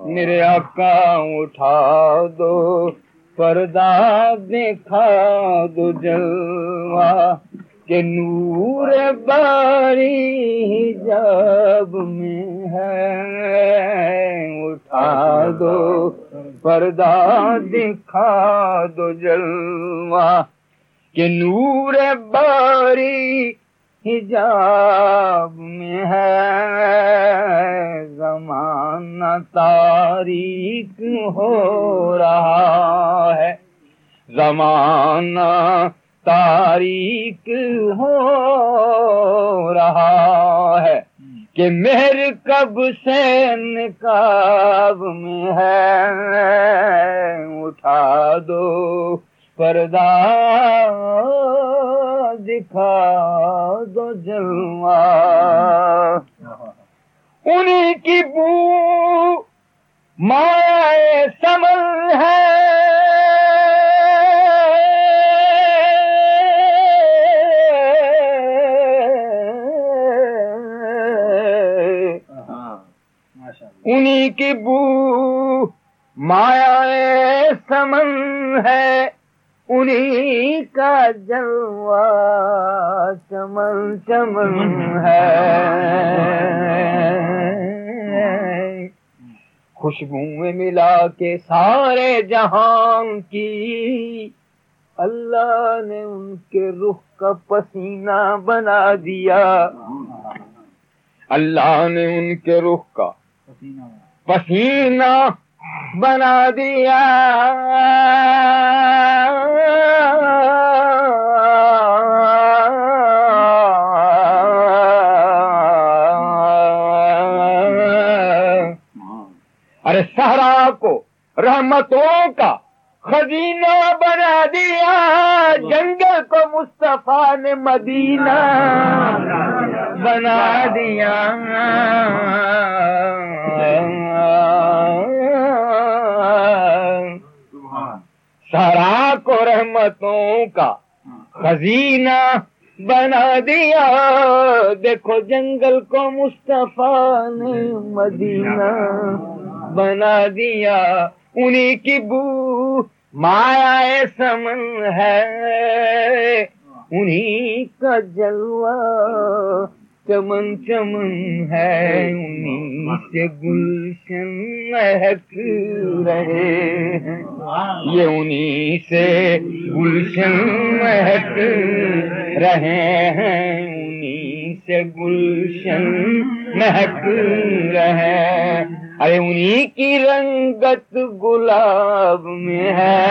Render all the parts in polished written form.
میرے آقا اٹھا دو پردہ دکھا دو جلوہ کہ نور باری حجاب میں ہے اٹھا دو پردہ دکھا دو جلوہ کہ نور باری حجاب میں ہے زمانہ تاریک ہو رہا ہے زمانہ تاریک ہو رہا ہے کہ مہر کب سے نقاب میں ہے اٹھا دو پردہ دکھا دو جلوہ انہی کی بو مائے سمن ہے انہی کی بو مائے سمن ہے انہی کا جلوہ چمن چمن ہے خوشبوئیں ملا کے سارے جہان کی اللہ نے ان کے رخ کا پسینہ بنا دیا اللہ نے ان کے رخ کا پسینہ بنا دیا ارے صحرا کو رحمتوں کا خزینہ بنا دیا جنگل کو مصطفیٰ نے مدینہ بنا دیا صحرا کو رحمتوں کا خزینہ بنا دیا دیکھو جنگل کو مصطفیٰ نے مدینہ بنا دیا انہی کی بو مایا سمن ہے انہی کا جلوہ چمن چمن ہے انہی سے گلشن مہک رہے ہیں یہ انہی سے گلشن مہک رہے ہیں انہی سے گلشن مہک رہے ارے انہی کی رنگت گلاب میں ہے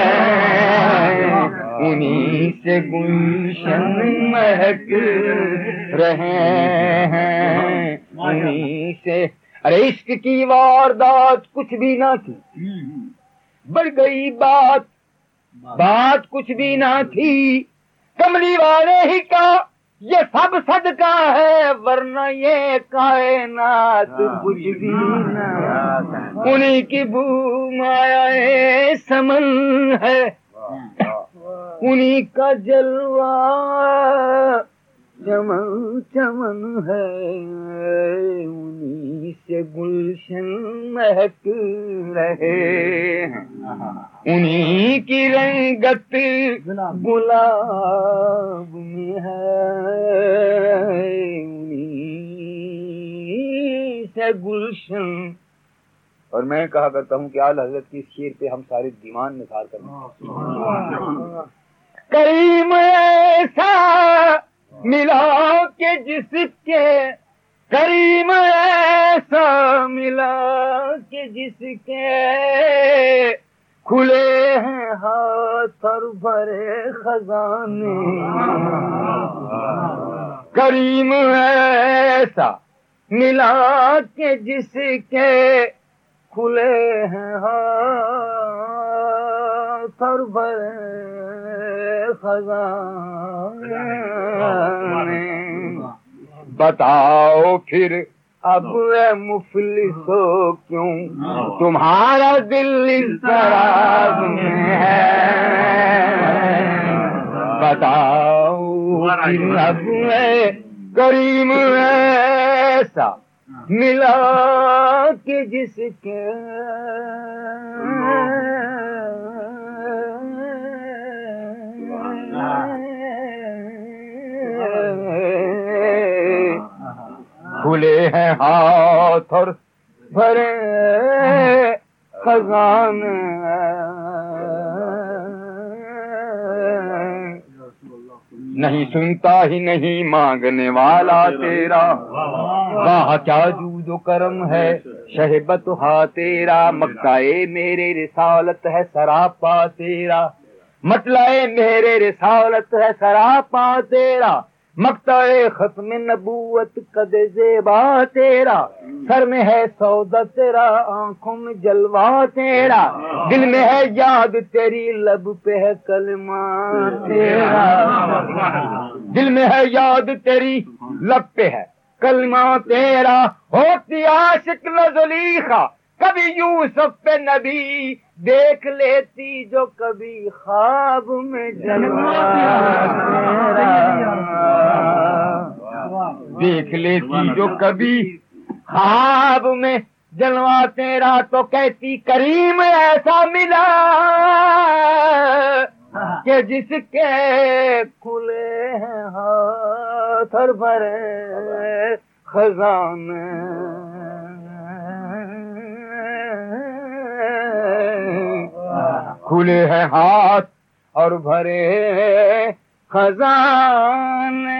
انہی سے گلشن مہک رہے ہیں انہی سے ارے عشق کی واردات کچھ بھی نہ تھی بڑھ گئی بات کچھ بھی نہ تھی کملی والے ہی کا یہ سب صدقہ ہے ورنہ یہ کائنات کچھ بھی نہ انہی کی بو مایا سمن ہے انہی کا جلوہ چمن چمن ہے انہی سے گلشن مہک رہے ہیں انہی کی رنگت گلاب میں ہے انہی سے گلشن اور میں کہا کرتا ہوں کہ اعلیٰ حضرت کی اس شعر پہ ہم سارے دیوان نثار کرنا کریم ایسا ملا کہ جس کے کریم ایسا ملا کہ جس کے کھلے ہیں ہاتھ اور بھرے خزانے کریم ایسا ملا کہ جس کے کھلے ہیں ہاتھ اور بھرے خزانے بتاؤ پھر اب اے مفلسو کیوں تمہارا دل اس طرح میں ہے بتاؤ پھر اب اے کریم ایسا ملا کہ جس کے کھلے ہیں ہاتھ اور بھرے خزانے، نہیں سنتا ہی نہیں مانگنے والا تیرا، واہ کیا جود و کرم ہے شہبت ہا تیرا، مکتائے میرے رسالت ہے سراپا تیرا، مطلعے میرے رسالت ہے سراپا تیرا، مقطع ختم نبوت قد زیبا تیرا، سر میں ہے سودا تیرا آنکھوں میں جلوہ تیرا، دل میں ہے یاد تیری لب پہ ہے کلمہ تیرا، دل میں ہے یاد تیری لب پہ ہے کلمہ تیرا، ہوتی عاشق نہ زلیخا کبھی یوسف پہ نبی، دیکھ لیتی جو کبھی خواب میں جلوہ تیرا، دیکھ لیتی جو کبھی خواب میں جلوہ تیرا، تو کہتی کریم ایسا ملا کہ جس کے کھلے ہیں ہاتھ اور بھرے خزانے، کھلے ہیں ہاتھ اور بھرے خزانے،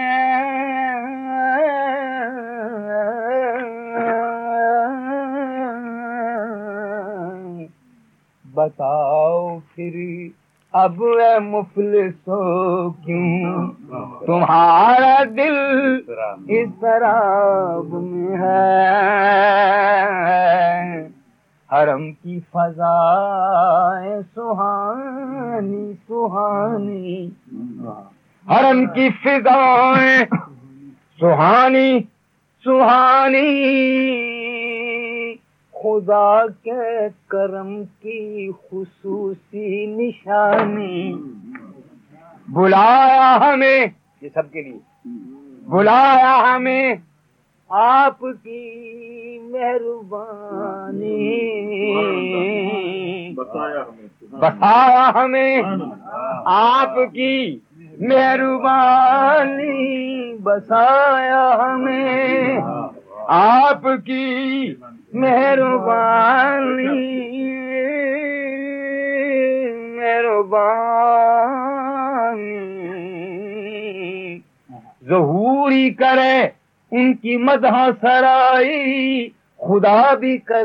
بتاؤ پھر اب اے مفلسو کیوں تمہارا دل اس طرح میں ہے، حرم کی فضائیں سہانی سہانی، حرم کی فضائیں سہانی سہانی، خدا کے کرم کی خصوصی نشانی، بلایا ہمیں یہ سب کے لیے، بلایا ہمیں آپ کی مہربانی، بتایا ہمیں آپ کی مہربانی، بسایا ہمیں آپ کی مہربانی، مہربانی، ظہوری کرے ان کی مدح سرائی، خدا بھی کرے